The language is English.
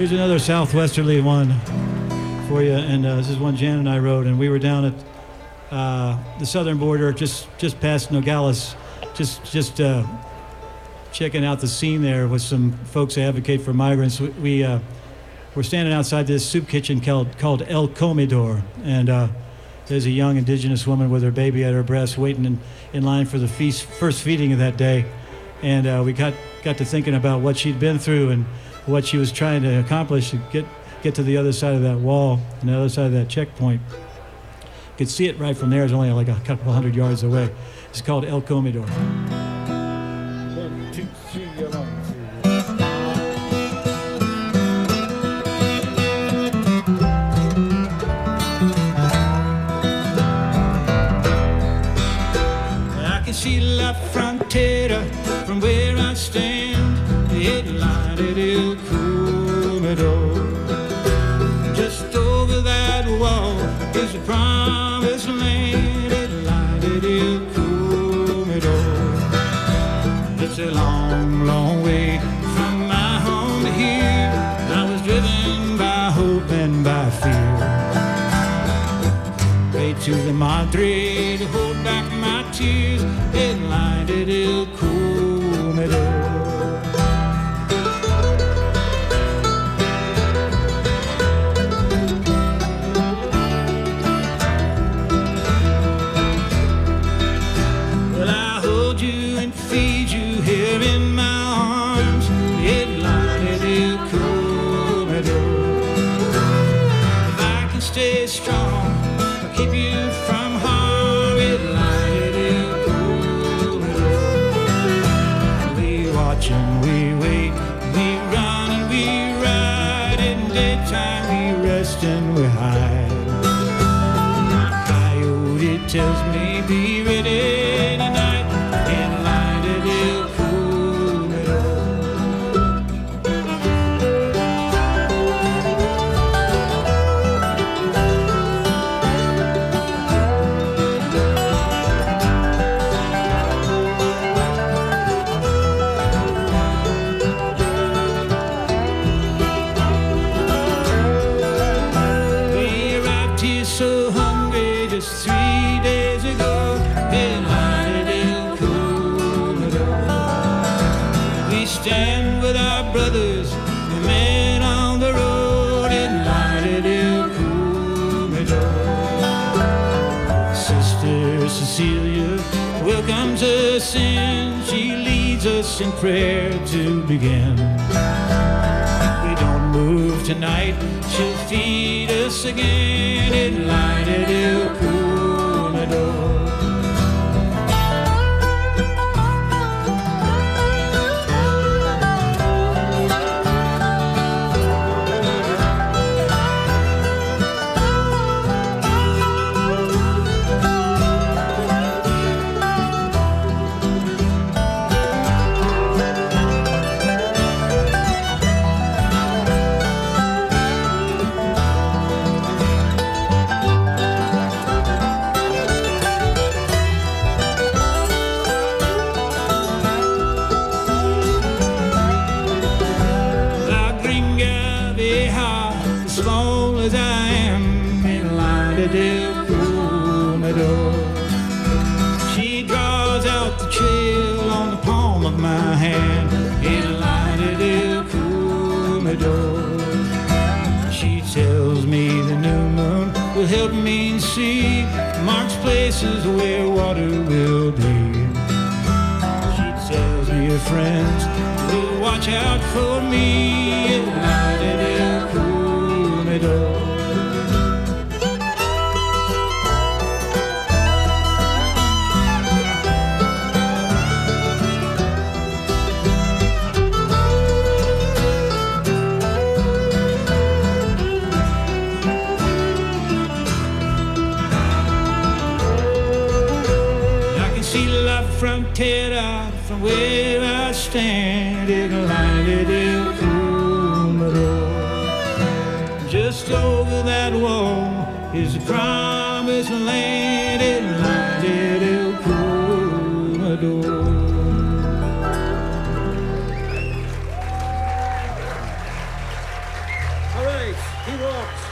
Here's another southwesterly one for you, and this is one Jan and I wrote, and we were down at the southern border, just past Nogales, just checking out the scene there with some folks who advocate for migrants. We're standing outside this soup kitchen called El Comedor, and there's a young indigenous woman with her baby at her breast waiting in line for the first feeding of that day, and we got to thinking about what she'd been through and what she was trying to accomplish to get to the other side of that wall and the other side of that checkpoint. You could see it right from there. It's only like a couple hundred yards away. It's called El Comedor. 1, 2, 3, 1, 2. I can see La Frontera from where I stand. It lighted El Comedor. Just over that wall is the promised land. It lighted El Comedor. It's a long, long way from my home to here. I was driven by hope and by fear. Prayed to the Madre to hold back my tears. It lighted El Comedor. And we hide. My coyote tells me be ready tonight in line at El Comedor. Stand with our brothers, the men on the road, and lighted El Comedor. Sister Cecilia welcomes us in. She leads us in prayer to begin. If we don't move tonight, she'll feed us again, and lighted El Comedor. She draws out the trail on the palm of my hand. It lighted El Comedor. She tells me the new moon will help me see, marks places where water will be. She tells me her friends will watch out for me. It lighted El Comedor. Frontera from where I stand, it lighted El Comedor. Just over that wall is the promised land, it lighted El Comedor. He rocks.